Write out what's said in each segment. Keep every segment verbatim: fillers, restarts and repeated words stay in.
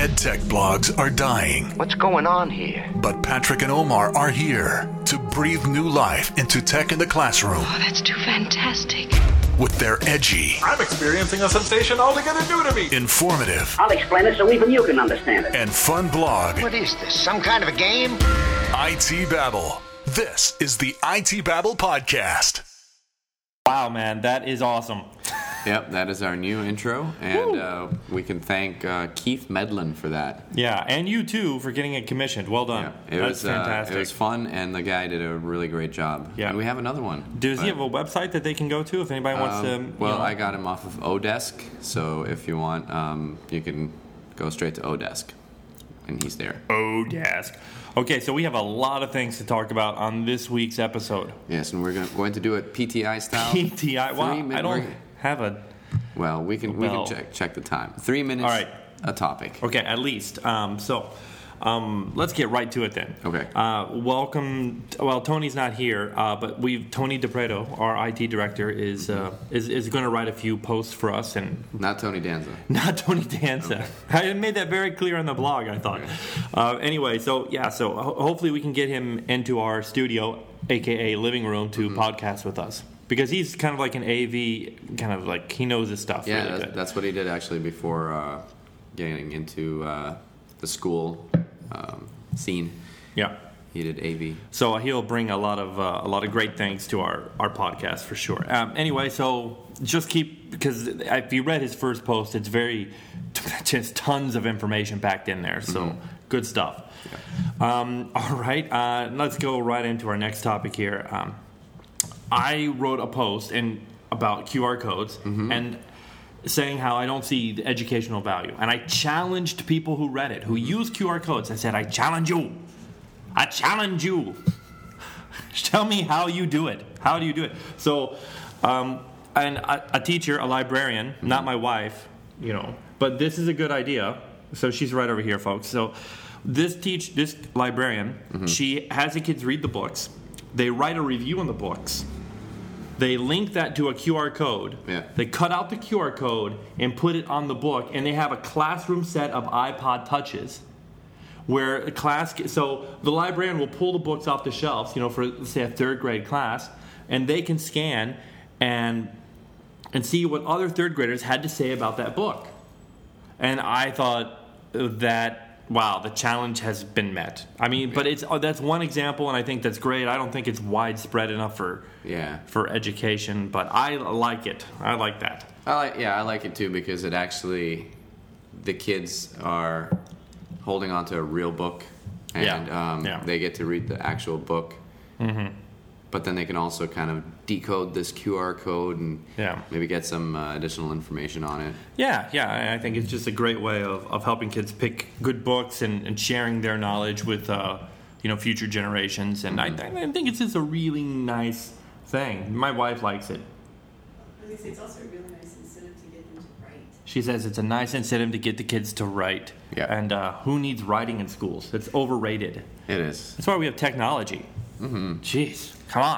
EdTech blogs are dying. What's going on here? But Patrick and Omar are here to breathe new life into tech in the classroom. Oh, that's too fantastic. With their edgy, I'm experiencing a sensation altogether new to me, informative, I'll explain it so even you can understand it, and fun blog. What is this, some kind of a game? I T Babble. This is the I T Babble podcast. Wow, man, that is awesome. Yep, that is our new intro, and uh, we can thank uh, Keith Medlin for that. Yeah, and you too for getting it commissioned. Well done. Yeah, it That's was fantastic. Uh, it was fun, and the guy did a really great job. Yeah, and we have another one. Does but, he have a website that they can go to if anybody wants um, to? You well, know? I got him off of Odesk, so if you want, um, you can go straight to Odesk, and he's there. Odesk. Okay, so we have a lot of things to talk about on this week's episode. Yes, and we're going, going to do it P T I style. P T I. Wow, Three I don't minute- have a. Well, we can we Well. can check check the time. Three minutes. All right. A topic. Okay, at least. Um, so, um, let's get right to it then. Okay. Uh, welcome. Well, Tony's not here, uh, but we've Tony DePreto, our I T director, is uh, is is going to write a few posts for us, and Not Tony Danza. not Tony Danza. I made that very clear on the blog, I thought. Uh, anyway, so yeah, so ho- hopefully we can get him into our studio, aka living room, to Mm-hmm. podcast with us. Because he's kind of like an A V, kind of like he knows his stuff. Yeah, really that's, good. that's what he did actually before uh, getting into uh, the school um, scene. Yeah. He did A V. So he'll bring a lot of uh, a lot of great things to our, our podcast for sure. Um, anyway, so just keep, because if you read his first post, it's very just tons of information packed in there. So Mm-hmm. good stuff. Yeah. Um, all right, uh, let's go right into our next topic here. Um, I wrote a post and about Q R codes Mm-hmm. and saying how I don't see the educational value, and I challenged people who read it, who use Q R codes. I said, I challenge you. I challenge you. Tell me how you do it. How do you do it? So, um, and a, a teacher, a librarian, Mm-hmm. not my wife, you know, but this is a good idea. So she's right over here, folks. So this teach, this librarian, Mm-hmm. she has the kids read the books. They write a review on the books. They link that to a Q R code. Yeah. They cut out the Q R code and put it on the book, and they have a classroom set of iPod touches where a class, so the librarian will pull the books off the shelves, you know, for, say, a third grade class, and they can scan and and see what other third graders had to say about that book. And I thought that, wow, the challenge has been met. I mean, but it's oh, that's one example, and I think that's great. I don't think it's widespread enough for Yeah. for education, but I like it. I like that. I like. Yeah, I like it too because it actually, the kids are holding on to a real book, and Yeah. Um, Yeah. they get to read the actual book. Mm-hmm. But then they can also kind of decode this Q R code and Yeah. maybe get some uh, additional information on it. Yeah, yeah, I- I think it's just a great way of, of helping kids pick good books and, and sharing their knowledge with uh, you know, future generations. And I, I think it's just a really nice thing. My wife likes it. I was going to say, it's also a really nice incentive to get them to write. She says it's a nice incentive to get the kids to write. Yeah. And uh, who needs writing in schools? It's overrated. It is. That's why we have technology. Mm-hmm. Jeez, come on.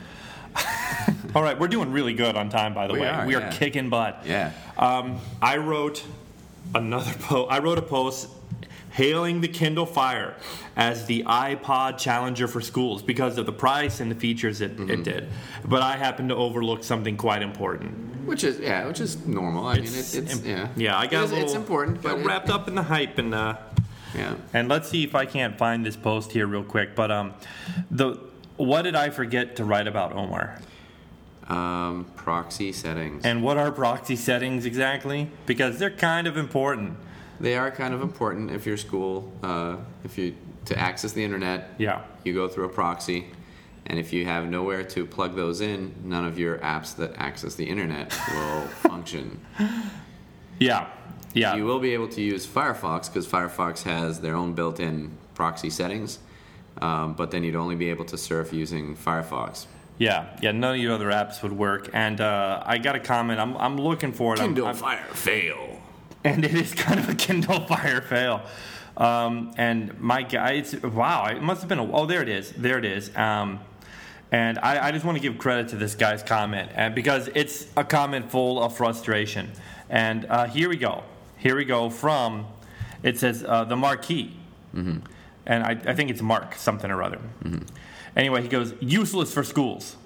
All right, we're doing really good on time, by the We way. are, we are yeah. kicking butt. Yeah. Um, I wrote another post. I wrote a post hailing the Kindle Fire as the iPod challenger for schools because of the price and the features it, Mm-hmm. it did. But I happened to overlook something quite important. Which is yeah, which is normal. I mean, It's it, it's im- yeah. yeah, I got it's, a little, it's important, but got it- wrapped up in the hype and. Uh, yeah. And let's see if I can't find this post here real quick. But um, the what did I forget to write about, Omar? Um, proxy settings. And what are proxy settings exactly? Because they're kind of important. They are kind of important if your school, uh, if you to access the internet. Yeah. You go through a proxy, and if you have nowhere to plug those in, none of your apps that access the internet will function. Yeah. Yeah. You will be able to use Firefox because Firefox has their own built-in proxy settings, um, but then you'd only be able to surf using Firefox. Yeah, yeah. None of your other apps would work. And uh, I got a comment. I'm I'm looking for it. I'm- Kindle I'm- Fire fail. and it is kind of a Kindle Fire fail. Um, and my guy, it's wow. It must have been a. Oh, there it is. There it is. Um, and I, I just want to give credit to this guy's comment, and because it's a comment full of frustration. And uh, here we go. Here we go from It says uh, the Marquee. Mm-hmm. And I, I think it's Mark something or other. Mm-hmm. Anyway, he goes, useless for schools.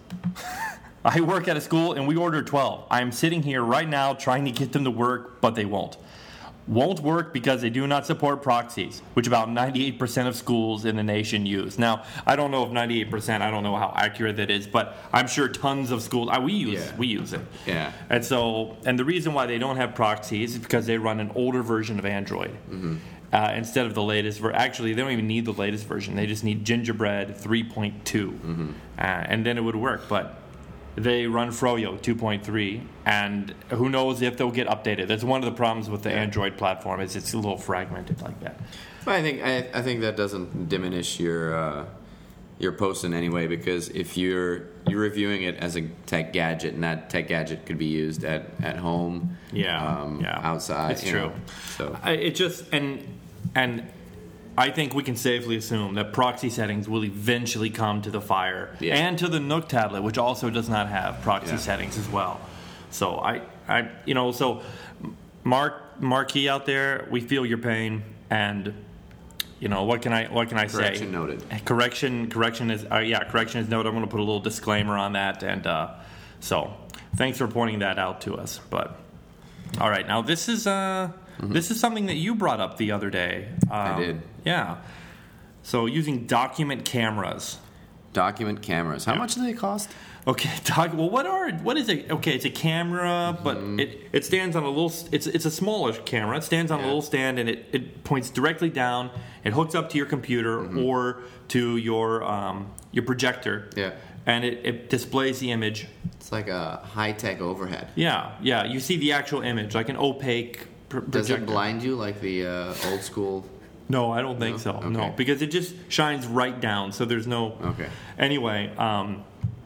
I work at a school and we order twelve. I am sitting here right now trying to get them to work, but they won't. Won't work because they do not support proxies, which about ninety-eight percent of schools in the nation use. Now, I don't know if ninety-eight percent, I don't know how accurate that is, but I'm sure tons of schools, uh, we use yeah. we use it. Yeah. And so, and the reason why they don't have proxies is because they run an older version of Android. Mm-hmm. Uh, instead of the latest version. Actually, they don't even need the latest version. They just need Gingerbread three point two. Mm-hmm. Uh, and then it would work. But they run Froyo two point three, and who knows if they'll get updated. That's one of the problems with the yeah. Android platform is it's a little fragmented like that. Well, I think I, I think that doesn't diminish your uh, your post in any way, because if you're you're reviewing it as a tech gadget, and that tech gadget could be used at, at home, yeah, um, yeah. outside. It's true. Know, so I, it just and and. I think we can safely assume that proxy settings will eventually come to the Fire yeah. and to the Nook tablet, which also does not have proxy yeah. settings as well. So I, I, you know, so Mark Marquee out there, we feel your pain, and you know what can I what can I say? Correction noted. Correction correction is uh, yeah correction is noted. I'm going to put a little disclaimer on that, and uh, so thanks for pointing that out to us. But all right, now this is uh. Mm-hmm. This is something that you brought up the other day. Um, I did. Yeah. So using document cameras. Document cameras. How yeah. much do they cost? Okay. Doc, well, what are what is it? Okay, it's a camera, mm-hmm. but it, it stands on a little. It's it's a smaller camera. It stands on yeah. a little stand, and it, it points directly down. It hooks up to your computer mm-hmm. or to your um, your projector. Yeah. And it, it displays the image. It's like a high tech overhead. Yeah. Yeah. You see the actual image, like an opaque. Does it blind you like the uh, old school? No, I don't think no? so. Okay. No, because it just shines right down, so there's no. Okay. Anyway, um,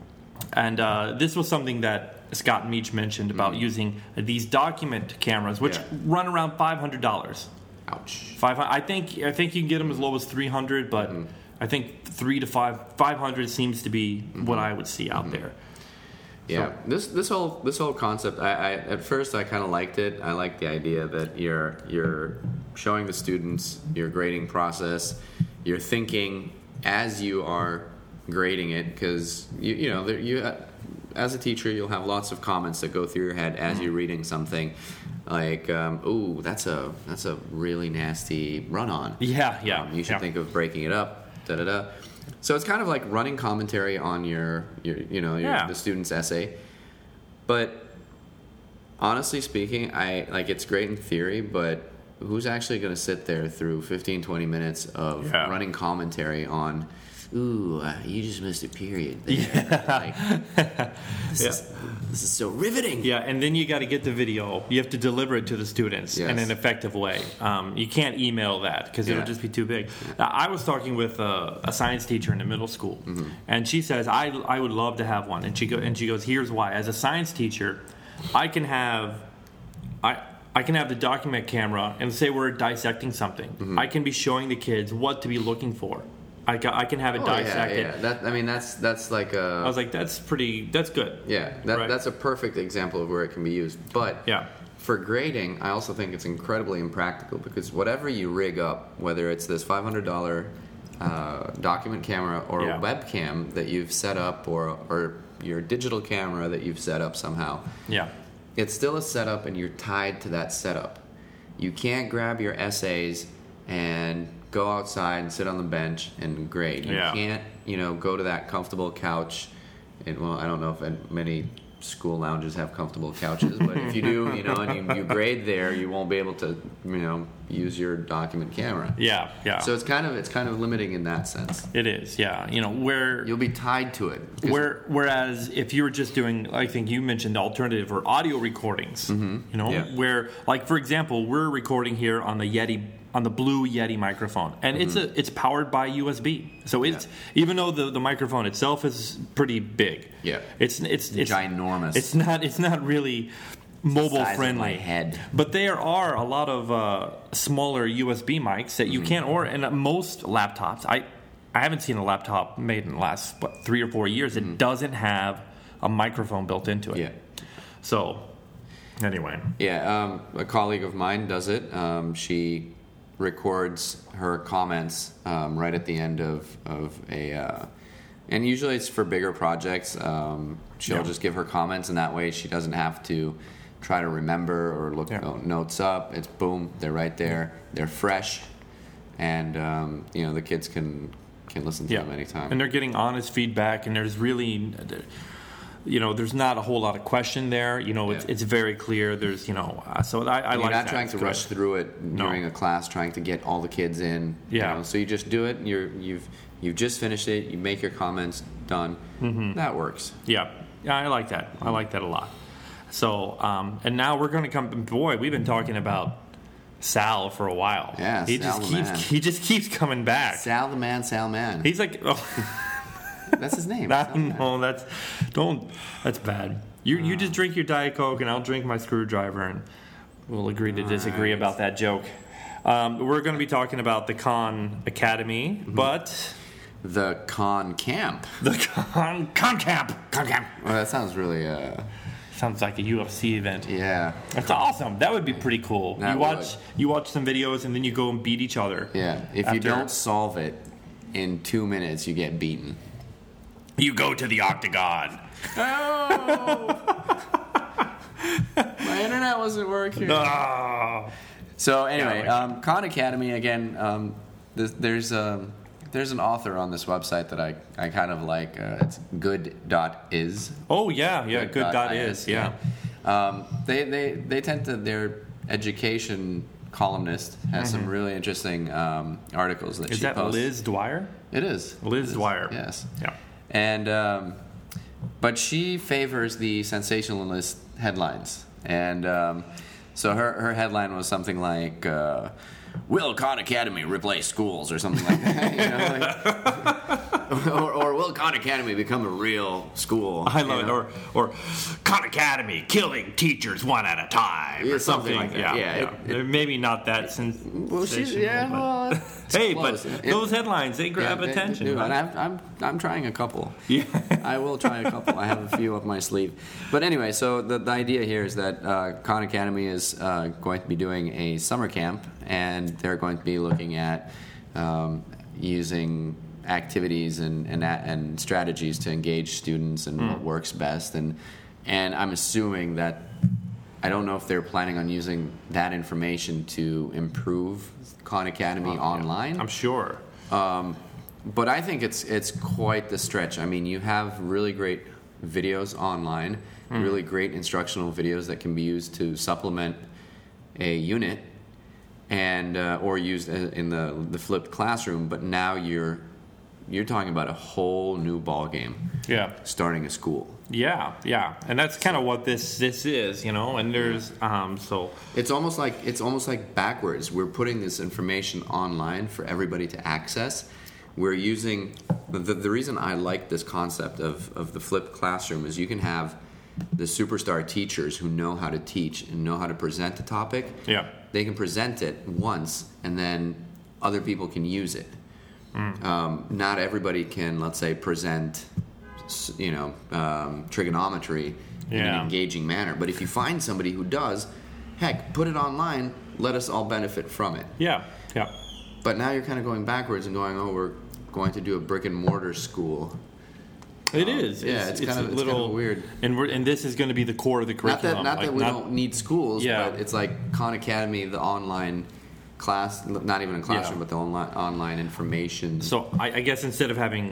and uh, this was something that Scott Meach mentioned about mm-hmm. using these document cameras, which yeah. run around five hundred dollars. Ouch. Five. I think I think you can get them as low as three hundred, but mm-hmm. I think three to five five hundred seems to be mm-hmm. what I would see out mm-hmm. there. Yeah, so, this this whole this whole concept. I, I at first I kind of liked it. I liked the idea that you're you're showing the students your grading process. You're thinking as you are grading it, because you you know there, you uh, as a teacher you'll have lots of comments that go through your head as you're reading something, like um, "Ooh, that's a that's a really nasty run-on." Yeah, yeah. Um, you should yeah. think of breaking it up. Da da da. So it's kind of like running commentary on your, your you know, your, yeah. the student's essay. But honestly speaking, I like it's great in theory, but who's actually going to sit there through fifteen, twenty minutes of yeah. running commentary on, ooh, uh, you just missed a period there. Yeah. Like, this, yeah. is, this is so riveting. Yeah, and then you got to get the video. You have to deliver it to the students yes. in an effective way. Um, you can't email that because yeah. it'll just be too big. Now, I was talking with a, a science teacher in the middle school, mm-hmm. and she says, I, I would love to have one. And she, go, and she goes, here's why. As a science teacher, I can have... I. I can have the document camera and say we're dissecting something. Mm-hmm. I can be showing the kids what to be looking for. I can, I can have it oh, dissected. Yeah, yeah. That, I mean, that's that's like a... I was like, that's pretty, that's good. Yeah, that, right? that's a perfect example of where it can be used. But yeah. for grading, I also think it's incredibly impractical, because whatever you rig up, whether it's this five hundred dollars uh, document camera or yeah. a webcam that you've set up, or or your digital camera that you've set up somehow, yeah, it's still a setup, and you're tied to that setup. You can't grab your essays and go outside and sit on the bench and grade. You yeah. can't, you know, go to that comfortable couch. And well, I don't know if many school lounges have comfortable couches, but if you do, you know, and you, you grade there, you won't be able to, you know, use your document camera. Yeah, yeah. So it's kind of it's kind of limiting in that sense. It is, yeah. You know, where you'll be tied to it. Where whereas if you were just doing, I think you mentioned alternative or audio recordings, mm-hmm. you know, yeah. where like for example, we're recording here on the Yeti. On the Blue Yeti microphone, and mm-hmm. it's a it's powered by U S B. So it's yeah. even though the, the microphone itself is pretty big, yeah, it's it's it's ginormous. It's not it's not really mobile the size friendly. Of my head. But there are a lot of uh, smaller U S B mics that you mm-hmm. can't order, and most laptops. I I haven't seen a laptop made in the last what, three or four years. Mm-hmm. It doesn't have a microphone built into it. Yeah. So anyway, yeah, um, a colleague of mine does it. Um, she. records her comments um, right at the end of of a, uh, and usually it's for bigger projects. Um, she'll Yeah. just give her comments, and that way she doesn't have to try to remember or look Yeah. no- notes up. It's boom, they're right there. They're fresh, and um, you know the kids can can listen to Yeah. them anytime. And they're getting honest feedback, and there's really, you know, there's not a whole lot of question there. You know, it's Yeah. it's very clear. There's, you know, uh, so I, I You're like not that. trying It's to good. rush through it during a class, trying to get all the kids in. you Yeah. know. So you just do it. And you're you've you've just finished it. You make your comments. Done. Mm-hmm. That works. Yeah, yeah, I like that. I like that a lot. So, um, and now we're going to come. Boy, we've been talking about Sal for a while. Yeah, he Sal just the keeps man. he just keeps coming back. Sal the man, Sal man. He's like, oh, That's his name. I Sal man. know that's don't that's bad. You you just drink your Diet Coke, and I'll drink my screwdriver, and we'll agree to disagree right. about that joke. Um, we're going to be talking about the Khan Academy, Mm-hmm. but The con camp. the Khan Khan Camp Khan Camp Well, that sounds really. Uh, sounds like a U F C event. yeah. That's awesome. That would be pretty cool. That you watch would. you watch some videos and then you go and beat each other. Yeah. If After- you don't solve it in two minutes, you get beaten. You go to the octagon. Oh. My internet wasn't working. Ah. So anyway, Yeah, um, Khan Academy again. Um, there's there's, um, there's an author on this website that I, I kind of like. Uh, it's good dot is. Oh yeah, yeah. Good dot is, is yeah. Um, they they they tend to their education columnist has some really interesting um, articles that Mm-hmm. Is she that posts. Liz Dwyer? It is Liz It is, Dwyer. Yes. Yeah. And um, but she favors the sensationalist headlines, and um, so her her headline was something like, uh, "Will Khan Academy replace schools?" or something like that, you know, like, or, or will Khan Academy become a real school? I love you it. know? Or or Khan Academy killing teachers one at a time. Yeah, or something like that. Yeah. Yeah, yeah. Maybe not that since. Well, she's yeah. Well, it's Hey, close. but Yeah. those headlines they grab Yeah, they- attention. they do. right? And I'm, I'm, I'm trying a couple. Yeah. I will try a couple. I have a few up my sleeve. But anyway, so the, the idea here is that uh, Khan Academy is uh, going to be doing a summer camp, and they're going to be looking at um, using activities and, and and strategies to engage students and what works best. And and I'm assuming that I don't know if they're planning on using that information to improve Khan Academy online. I'm sure. Um, but I think it's it's quite the stretch. I mean, you have really great videos online, really great instructional videos that can be used to supplement a unit, and uh, or used in the the flipped classroom. But now you're you're talking about a whole new ball game. Yeah. Starting a school. Yeah, yeah, and that's kind of what this this is, you know. And there's um so It's almost like it's almost like backwards. We're putting this information online for everybody to access. We're using the, the reason I like this concept of, of the flipped classroom is you can have the superstar teachers who know how to teach and know how to present a topic. yeah, They can present it once and then other people can use it. Um, not everybody can, let's say, present, s- you know, um, trigonometry in an Yeah. engaging manner. But if you find somebody who does, heck, put it online. Let us all benefit from it. yeah, yeah. But now you're kind of going backwards and going, oh, we're going to do a brick and mortar school. It is. yeah, it's kind of- a it's kind little of weird. And we're and this is going to be the core of the Not curriculum. that not like, that we don't need schools, Yeah. but it's like Khan Academy, the online class, not even a classroom, Yeah. but the online online information. So I, I guess instead of having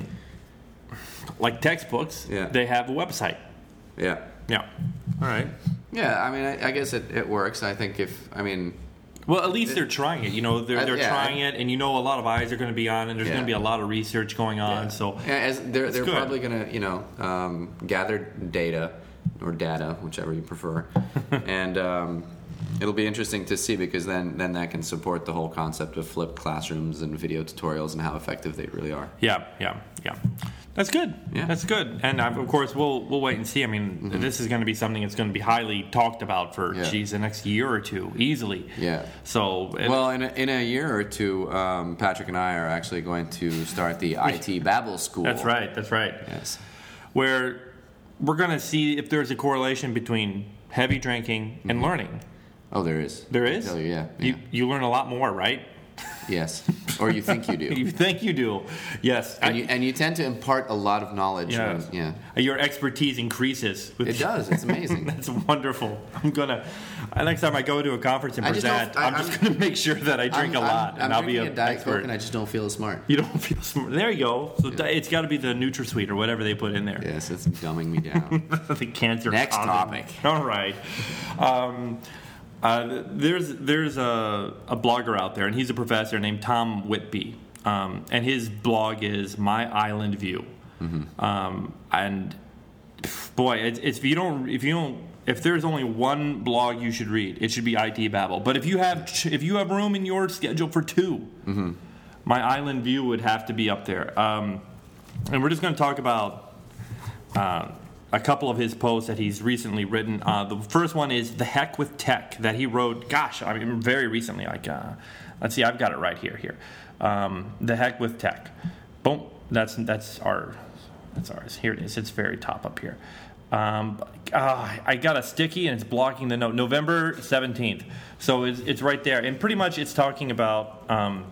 like textbooks, Yeah. they have a website. yeah. Yeah. All right. Yeah, I mean, I, I guess it, it works. I think if, I mean, Well, at least they're trying it. You know, they're I- they're yeah, trying I- it, and you know, a lot of eyes are going to be on, and there's Yeah. going to be a lot of research going on. So yeah, as they're it's they're good. probably gonna, you know, um, gather data or data, whichever you prefer, and um, it'll be interesting to see because then then that can support the whole concept of flipped classrooms and video tutorials and how effective they really are. Yeah, yeah, yeah. That's good. Yeah. That's good. And uh, of course, we'll we'll wait and see. I mean, this is going to be something that's going to be highly talked about for Yeah. geez the next year or two easily. Yeah. So and- Well, in a, in a year or two, um, Patrick and I are actually going to start the I T Babel School. that's right. That's right. Yes. Where we're going to see if there's a correlation between heavy drinking and learning. Oh, there is. There I is. tell you, yeah. You yeah. you learn a lot more, right? Yes, or you think you do. You think you do, yes. And I- you, and you tend to impart a lot of knowledge. Yeah. when- yeah. Your expertise increases. With It does. It's amazing. That's wonderful. I'm gonna. Next time I go to a conference and I just present, don't- I- I'm just I'm- gonna make sure that I drink I'm, a lot, I'm, and I'm I'll be drinking an a Diet expert. Coke, and I just don't feel smart. You don't feel smart. There you go. So di- it's got to be the NutraSweet or whatever they put in there. Yes, it's dumbing me down. The cancer. Next causing- topic. All right. Um, uh, there's there's a, a blogger out there, and he's a professor named Tom Whitby, um, and his blog is My Island View. Mm-hmm. Um, and boy, it's, it's if you don't if you don't if there's only one blog you should read, it should be I T Babel. But if you have if you have room in your schedule for two, Mm-hmm. My Island View would have to be up there. Um, and we're just going to talk about uh, a couple of his posts that he's recently written. Uh, the first one is The Heck with Tech that he wrote, gosh, I mean, very recently. Like, uh, let's see, I've got it right here. Here, um, The Heck with Tech. Boom. That's that's our that's ours. Here it is. It's very top up here. Um, uh, I got a sticky and it's blocking the note. November seventeenth. So it's it's right there, and pretty much it's talking about um,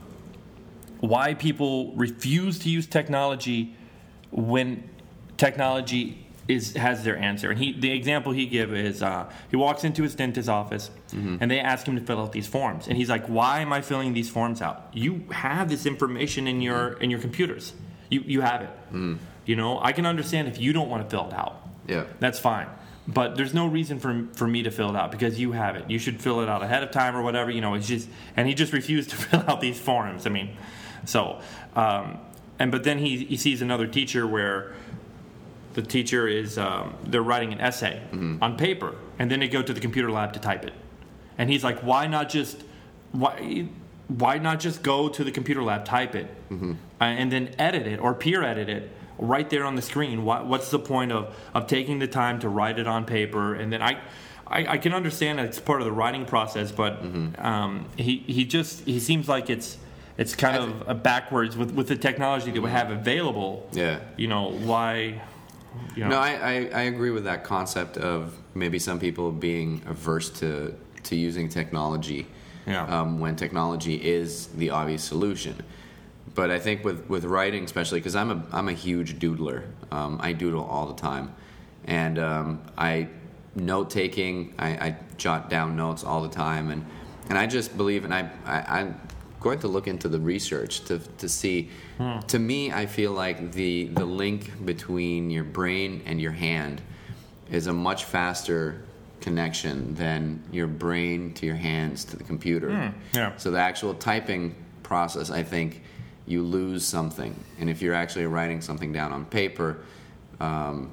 why people refuse to use technology when technology is has their answer. And he the example he give is uh, he walks into his dentist's office mm-hmm. and they ask him to fill out these forms, and he's like, "Why am I filling these forms out? You have this information in your in your computers. You you have it. Mm. You know, I can understand if you don't want to fill it out. Yeah, that's fine. But there's no reason for for me to fill it out because you have it. You should fill it out ahead of time or whatever. You know, it's just and he just refused to fill out these forms. I mean, so um, and but then he he sees another teacher where the teacher is um, they're writing an essay mm-hmm. on paper and then they go to the computer lab to type it, and he's like, why not just why why not just go to the computer lab, type it, mm-hmm. uh, and then edit it or peer edit it right there on the screen? What, what's the point of, of taking the time to write it on paper? And then I, I, I can understand that it's part of the writing process, but mm-hmm. um, he, he just he seems like it's it's kind I of a backwards with, with the technology that we have available. Yeah, you know why. You know. No, I, I, I agree with that concept of maybe some people being averse to to using technology yeah. um, when technology is the obvious solution. But I think with, with writing, especially because I'm a I'm a huge doodler. Um, I doodle all the time, and um, I note taking. I, I jot down notes all the time, and, and I just believe, and I, I I'm going to look into the research to to see. Hmm. To me, I feel like the the link between your brain and your hand is a much faster connection than your brain to your hands to the computer. Hmm. Yeah. So the actual typing process, I think, you lose something. And if you're actually writing something down on paper, um,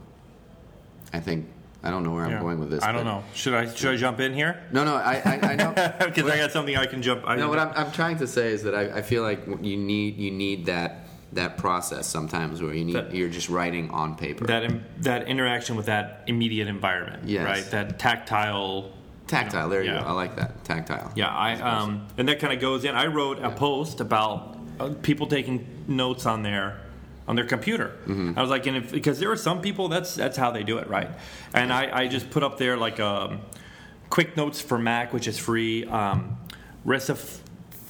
I think, I don't know where yeah. I'm going with this. I don't know. Should I should I jump in here? No, no, I I, I know. Because I got something I can jump. I no, what I'm, I'm trying to say is that I, I feel like you need you need that that process sometimes where you need that, you're just writing on paper. That that interaction with that immediate environment, yes. right? That tactile. Tactile, you know, there you yeah. go. I like that. Tactile. Yeah, I um, and that kind of goes in. I wrote a post about uh, people taking notes on their on their computer. Mm-hmm. I was like, and if, because there are some people that's that's how they do it, right? And I, I just put up there like um, Quick Notes for Mac, which is free. Um, Recif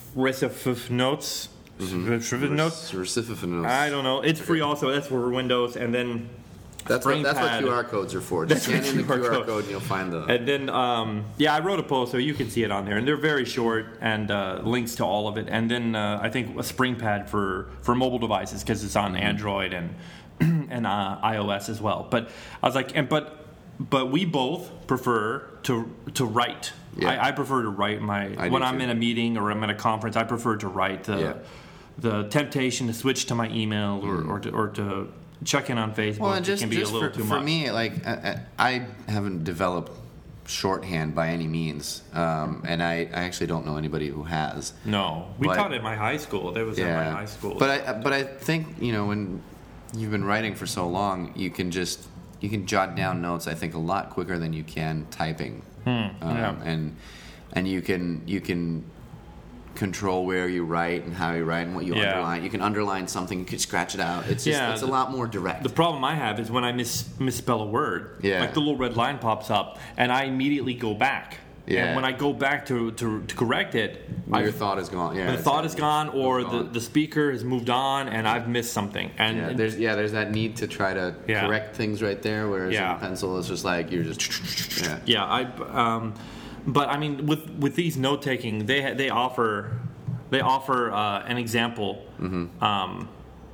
Recif Notes. Mm-hmm. Notes. Recif Notes. I don't know. It's free also. That's for Windows, and then. That's what, that's what Q R codes are for. Just scan in the Q R code. code and you'll find the... And then, um, yeah, I wrote a post so you can see it on there. And they're very short and uh, links to all of it. And then uh, I think a SpringPad for, for mobile devices because it's on Android and and uh, iOS as well. But I was like, and but but we both prefer to to write. Yeah. I, I prefer to write my... I when do I'm too. in a meeting or I'm at a conference, I prefer to write. The, yeah. the temptation to switch to my email or, mm. or to... Or to check in on Facebook. Well, and just, it can be just a little for, too for much. me, like I, I haven't developed shorthand by any means, um, and I, I actually don't know anybody who has. No, we but, taught at my high school. That was yeah, at my high school. But I but I think you know when you've been writing for so long, you can just you can jot down notes. I think a lot quicker than you can typing, hmm, um, yeah. and and you can you can. control where you write and how you write and what you yeah. underline. You can underline something, you can scratch it out. It's just yeah, it's a the, lot more direct. The problem I have is when I mis- misspell a word, yeah. like the little red line pops up, and I immediately go back Yeah. And when I go back to, to, to correct it, Your I've- thought is gone. Yeah, the it's thought is gone, or it's the, gone. the speaker has moved on, and I've missed something. And Yeah, there's yeah, there's that need to try to Yeah. correct things right there, whereas Yeah. in pencil it's just like you're just yeah. yeah, I. Um, but I mean, with with these note taking, they ha- they offer they offer uh, an example. Mm-hmm. Um,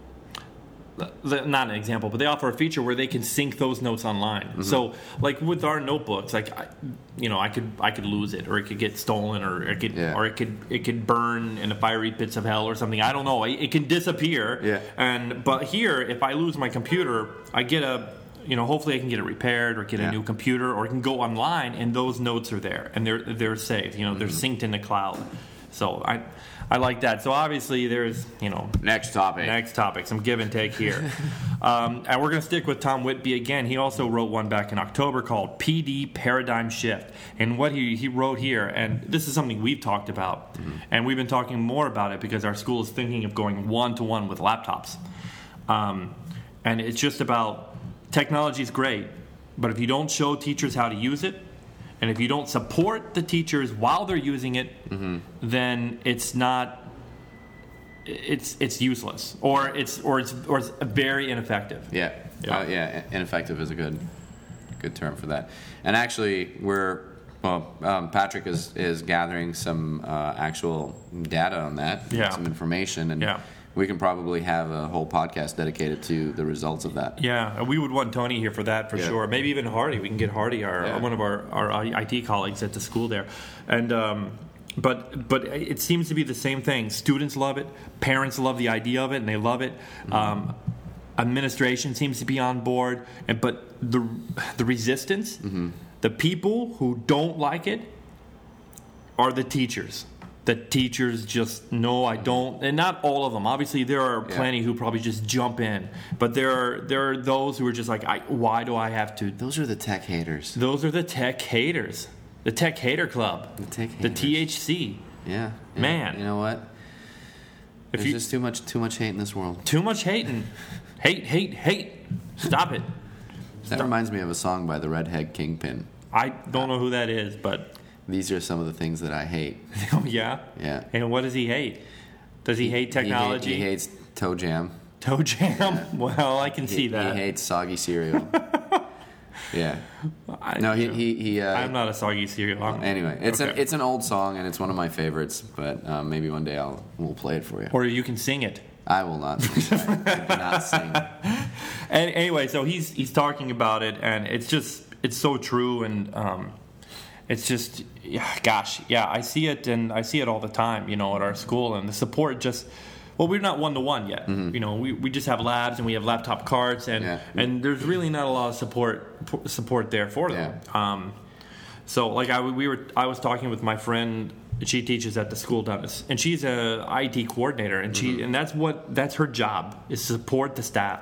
the, not an example, but they offer a feature where they can sync those notes online. Mm-hmm. So, like with our notebooks, like I, you know, I could I could lose it, or it could get stolen, or it could Yeah. or it could it could burn in the fiery pits of hell, or something. I don't know. It, it can disappear. Yeah. And but here, if I lose my computer, I get a you know, hopefully I can get it repaired or get Yeah. a new computer, or I can go online and those notes are there and they're they're saved. You know, they're Mm-hmm. synced in the cloud. So I I like that. So obviously there's you know. Next topic. Next topic, some give and take here. um, and we're going to stick with Tom Whitby again. He also wrote one back in October called P D Paradigm Shift. And what he, he wrote here, and this is something we've talked about, mm-hmm. and we've been talking more about it because our school is thinking of going one-to-one with laptops. Um, and it's just about technology is great, but if you don't show teachers how to use it, and if you don't support the teachers while they're using it, mm-hmm. then it's not it's it's useless, or it's or it's or it's very ineffective. Yeah, Yeah. Uh, yeah. Ineffective is a good good term for that. And actually, we're well. Um, Patrick is is gathering some uh, actual data on that, Yeah. some information, and Yeah. we can probably have a whole podcast dedicated to the results of that. Yeah, and we would want Tony here for that for Yeah. sure. Maybe even Hardy. We can get Hardy, our Yeah. one of our, our I T colleagues at the school there. And um, but but it seems to be the same thing. Students love it. Parents love the idea of it, and they love it. Mm-hmm. Um, administration seems to be on board, and but the the resistance, Mm-hmm. the people who don't like it, are the teachers. The teachers just no, I don't, and not all of them. Obviously, there are Yeah. plenty who probably just jump in, but there are there are those who are just like, I, why do I have to? Those are the tech haters. Those are the tech haters, the tech hater club, The tech the haters. T H C. Yeah, yeah. Man. You know what? If There's you just too much too much hate in this world. too much hating, hate, hate, hate. Stop it. That reminds me of a song by the Redhead Kingpin. I don't know who that is, but These are some of the things that I hate. oh yeah, Yeah. And what does he hate? Does he hate technology? He, hate, he hates toe jam. Toe jam. Well, I can He, see that. he hates soggy cereal. Yeah. I, No, he he, he uh, I'm not a soggy cereal. I'm- Anyway, it's Okay. an it's an old song and it's one of my favorites. But um, maybe one day I'll we'll play it for you. Or you can sing it. I will not. Sing. I cannot sing. And anyway, so he's he's talking about it, and it's just it's so true, and um, it's just yeah, gosh, yeah, I see it, and I see it all the time, you know, at our school, and the support just. Well, we're not one to one yet. Mm-hmm. You know, we, we just have labs and we have laptop carts, and Yeah. and there's really not a lot of support support there for them. Um, so like I we were I was talking with my friend. She teaches at the school down, and she's a I T coordinator, and she Mm-hmm. and that's what that's her job is to support the staff.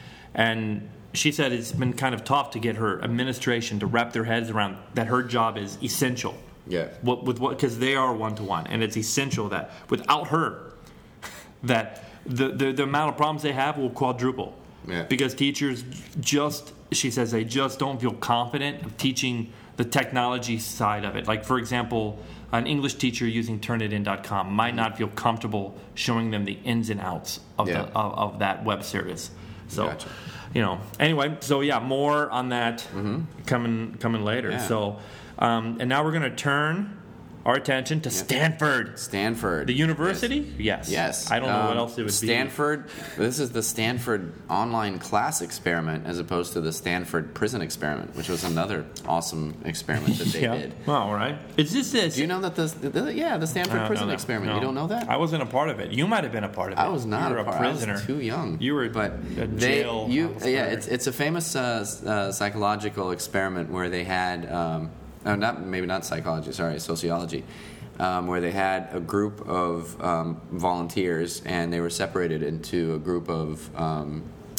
And she said it's been kind of tough to get her administration to wrap their heads around that her job is essential. Yeah. What with what because they are one to one, and it's essential that without her, that the, the the amount of problems they have will quadruple. Yeah. Because teachers just, she says, they just don't feel confident of teaching the technology side of it. Like, for example, an English teacher using Turnitin dot com might not feel comfortable showing them the ins and outs of Yeah. the of, of that web service. So, Gotcha. you know. Anyway, so yeah, more on that coming coming later. Yeah. So, um, and now we're going to turn our attention to Stanford, Stanford. the university. Yes. Yes. I don't know what Um, else it would Stanford, this is the Stanford online class experiment as opposed to the Stanford prison experiment, which was another awesome experiment that be. they Yeah. did. Well, all right. Is this this? Do you know that the, the yeah, the Stanford I don't prison know that. experiment, No. you don't know that? I wasn't a part of it. You might have been a part of it. I was not You were a part. a prisoner. I was too young. You were but a they, jail. you, house yeah, prisoner. it's it's a famous uh, uh, psychological experiment where they had, um, oh, not maybe not psychology, sorry, sociology, um, where they had a group of um, volunteers and they were separated into a group of um,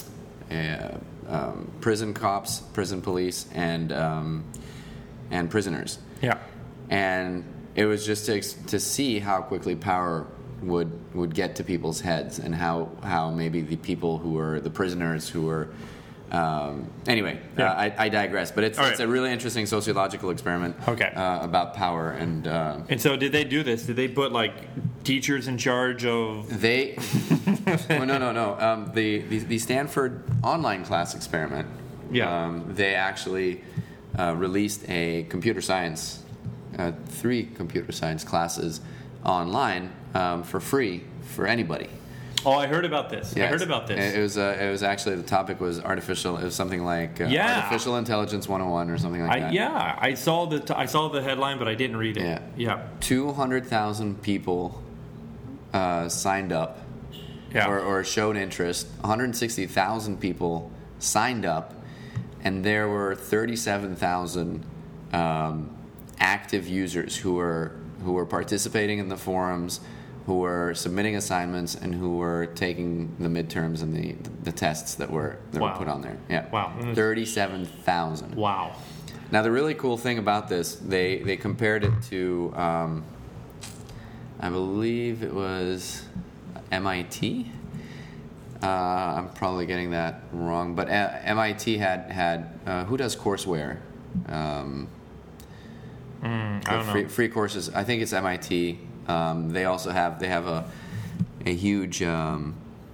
uh, um, prison cops, prison police, and um, and prisoners. Yeah. And it was just to to see how quickly power would would get to people's heads, and how how maybe the people who were the prisoners who were Um, anyway, Yeah. uh, I, I digress. But it's, All it's right. a really interesting sociological experiment Okay. uh, about power. And uh, And so, did they do this? Did they put like teachers in charge of? they... well, no, no, no. Um, the, the, the Stanford online class experiment, Yeah. um, they actually uh, released a computer science, uh, three computer science classes online um, for free for anybody. Oh, I heard about this. I Yes. heard about this. It was. Uh, it was actually the topic was artificial. It was something like uh, Yeah. artificial intelligence one oh one or something like I, that. yeah, I saw the t- I saw the headline, but I didn't read it. Yeah. Yeah. Two hundred thousand people uh, signed up, Yeah. or, or showed interest. One hundred sixty thousand people signed up, and there were thirty-seven thousand um, active users who were who were participating in the forums, who were submitting assignments, and who were taking the midterms and the the tests that were that Wow. were put on there. Yeah. Wow. Thirty-seven thousand. Wow. Now the really cool thing about this, they they compared it to, um, I believe it was M I T. Uh, I'm probably getting that wrong, but uh, M I T had had uh, who does courseware? Um, Mm, I don't free, know. free courses. I think it's M I T. Um, they also have they have a a huge um,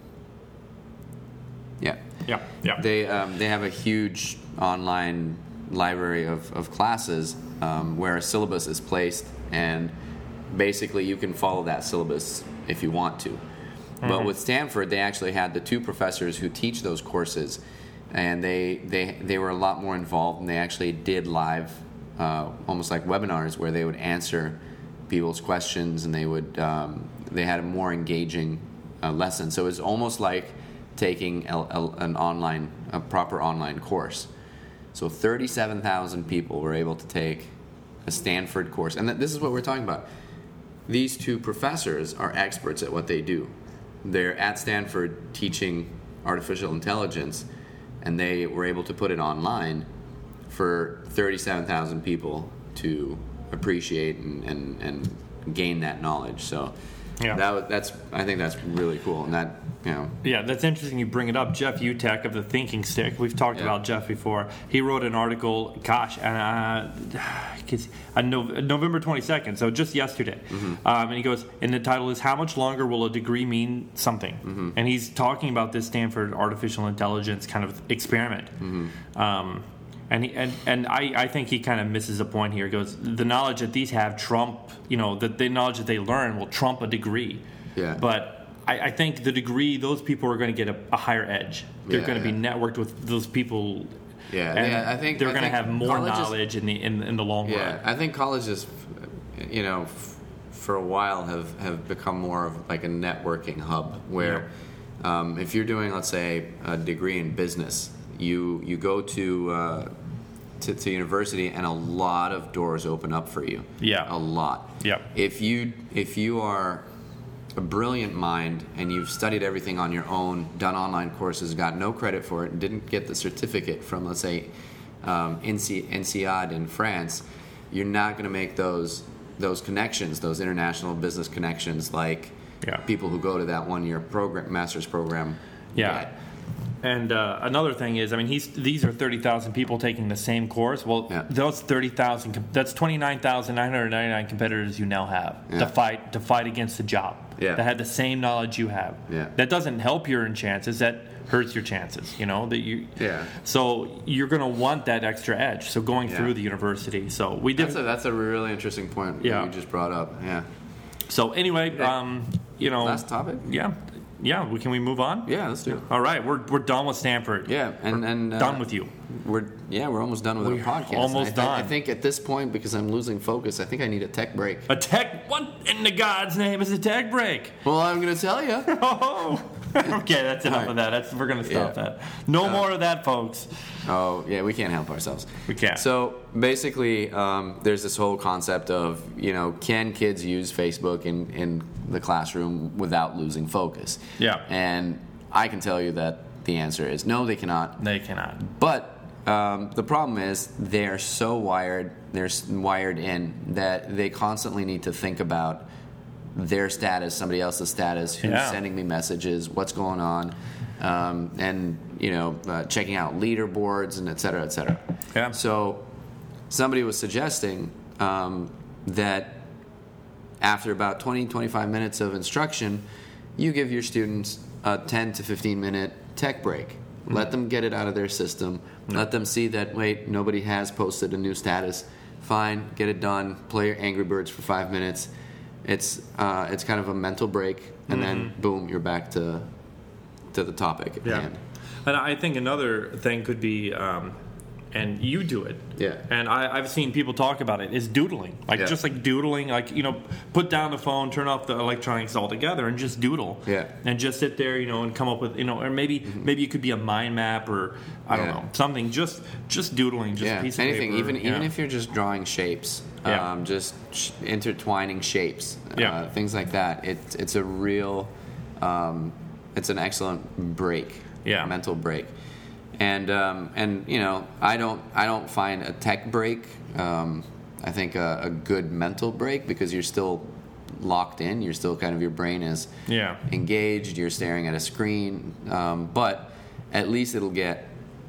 yeah Yeah. Yeah. they um, they have a huge online library of, of classes um, where a syllabus is placed, and basically you can follow that syllabus if you want to. But with Stanford, they actually had the two professors who teach those courses, and they they, they were a lot more involved, and they actually did live, uh, almost like webinars, where they would answer people's questions, and they would um, they had a more engaging uh, lesson. So it was almost like taking a, a, an online, a proper online course. So thirty-seven thousand people were able to take a Stanford course, and th- this is what we're talking about. These two professors are experts at what they do. They're at Stanford teaching artificial intelligence, and they were able to put it online for thirty-seven thousand people to appreciate and, and, and gain that knowledge. So Yeah. that was, that's I think that's really cool, and that you know Yeah, that's interesting you bring it up. Jeff Utek of the Thinking Stick. We've talked Yeah. about Jeff before. He wrote an article, gosh, uh, on November twenty-second, so just yesterday. Mm-hmm. Um, and he goes, and the title is How Much Longer Will a Degree Mean Something? Mm-hmm. And he's talking about this Stanford artificial intelligence kind of experiment. Mm-hmm. Um, and, he, and and I, I think he kind of misses a point here. He goes, the knowledge that these have trump, you know, the, the knowledge that they learn will trump a degree. Yeah. But I, I think the degree, those people are going to get a, a higher edge. They're Yeah, going to yeah. be networked with those people. Yeah, and yeah, I think- they're I going to think have more colleges- knowledge in the in, in the long Yeah, run. I think colleges, you know, f- for a while have, have become more of like a networking hub where um, if you're doing, let's say, a degree in business, you you go to, uh, to to university and a lot of doors open up for you. Yeah. a lot. Yeah. If you if you are a brilliant mind and you've studied everything on your own, done online courses, got no credit for it, and didn't get the certificate from, let's say, um, INSEAD in France, you're not going to make those those connections, those international business connections, like Yeah. people who go to that one-year program, master's program. Yeah. get. And uh, another thing is, I mean, he's these are thirty thousand people taking the same course. Well, Yeah. those thirty thousand, com- that's twenty-nine thousand nine hundred ninety-nine competitors you now have Yeah. to fight to fight against the job Yeah. that had the same knowledge you have. Yeah. That doesn't help your chances. That hurts your chances. You know that you. Yeah. So you're going to want that extra edge. So going Yeah. through the university. So we did. That's a that's a really interesting point Yeah. that you just brought up. Yeah. So anyway, um, you know. Last topic? Yeah. Yeah. We, can we move on? Yeah, let's do it. All right. We're we're done with Stanford. Yeah, and We're and uh, done with you. We're yeah, we're almost done with We're our podcast. almost I, thi- I done. think at this point, because I'm losing focus, I think I need a tech break. A tech? What in the God's name is a tech break? Well, I'm going to tell you. Oh, okay, that's enough All right. of that. That's, we're gonna stop Yeah. that. No Uh, more of that, folks. Oh, yeah, we can't help ourselves. We can't. So basically, um, there's this whole concept of, you know, can kids use Facebook in, in the classroom without losing focus? Yeah. And I can tell you that the answer is no, they cannot. They cannot. But um, the problem is they're so wired, they're s- wired in that they constantly need to think about their status, somebody else's status, who's Yeah. sending me messages, what's going on. Um, and you know, uh, checking out leaderboards and et cetera, et cetera. Yeah. So somebody was suggesting um, that after about twenty, twenty-five minutes of instruction, you give your students a ten to fifteen minute tech break. Mm-hmm. Let them get it out of their system. Mm-hmm. Let them see that, wait, nobody has posted a new status. Fine, get it done. Play your Angry Birds for five minutes. It's uh, it's kind of a mental break, and mm-hmm. then boom, you're back to to the topic at yeah. hand. And I think another thing could be, um, and you do it. Yeah. And I, I've seen people talk about it, is doodling. Like, yeah. just like doodling, like, you know, put down the phone, turn off the electronics altogether, and just doodle. Yeah. And just sit there, you know, and come up with, you know, or maybe mm-hmm. maybe it could be a mind map or, I don't yeah. know, something. Just just doodling, just yeah. a piece of anything, paper. even yeah. even if you're just drawing shapes, yeah. um, just sh- intertwining shapes, yeah. uh, things like that. It, it's a real, um, it's an excellent break, yeah. mental break. And um, and you know, I don't I don't find a tech break. Um, I think a, a good mental break, because you're still locked in. You're still kind of, your brain is yeah. engaged. You're staring at a screen, um, but at least it'll get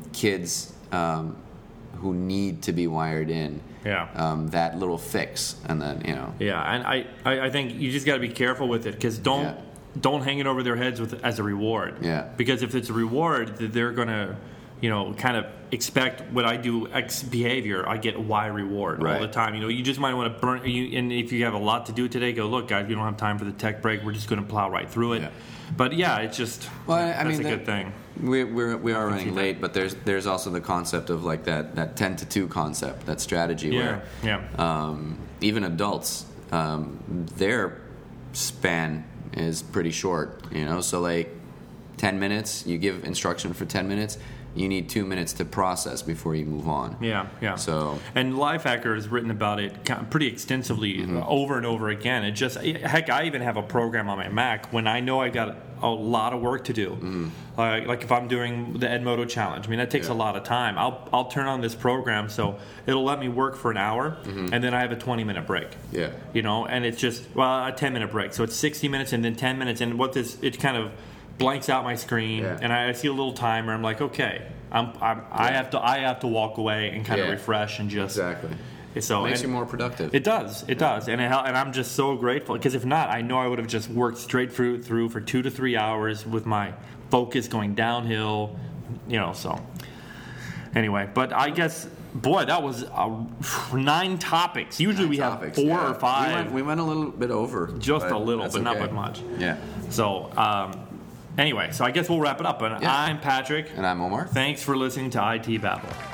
kids um, who need to be wired in. Yeah. Um, that little fix, and then you know. Yeah, and I, I, I think you just got to be careful with it, because don't Yeah. don't hang it over their heads with as a reward. Yeah. Because if it's a reward, they're gonna, you know, kind of expect what I do X behavior, I get Y reward Right. all the time. You know, you just might want to burn. You, and if you have a lot to do today, go look, guys. We don't have time for the tech break. We're just going to plow right through it. Yeah. But yeah, it's just Well, I that's mean, a that- good thing. We we're, we are see running that. late, but there's there's also the concept of like that, that ten to two concept, that strategy Yeah, where yeah. Um, even adults, um, their span is pretty short, you know. So like ten minutes, you give instruction for ten minutes. You need two minutes to process before you move on. Yeah, yeah. So and Lifehacker has written about it kind of pretty extensively Mm-hmm. over and over again. It just heck, I even have a program on my Mac when I know I got a lot of work to do. Mm-hmm. Uh, like if I'm doing the Edmodo challenge, I mean that takes Yeah. a lot of time. I'll I'll turn on this program so it'll let me work for an hour, Mm-hmm. and then I have a twenty minute break. Yeah. You know, and it's just well a ten minute break, so it's sixty minutes and then ten minutes, and what this it kind of blanks out my screen, Yeah. and I, I see a little timer. I'm like, okay, I'm, I'm I have to I have to walk away and kind Yeah. of refresh and just exactly. so Makes and you more productive. It does, it does, and it, hel- and I'm just so grateful, because if not, I know I would have just worked straight through through for two to three hours with my focus going downhill, you know. So anyway, but I guess. Boy, that was uh, nine topics. Usually Nine we topics, have four yeah. or five. We went, we went a little bit over. Just a little, that's but not okay. by much. Yeah. So, um, anyway, so I guess we'll wrap it up. And Yeah. I'm Patrick. And I'm Omar. Thanks for listening to I T Babble.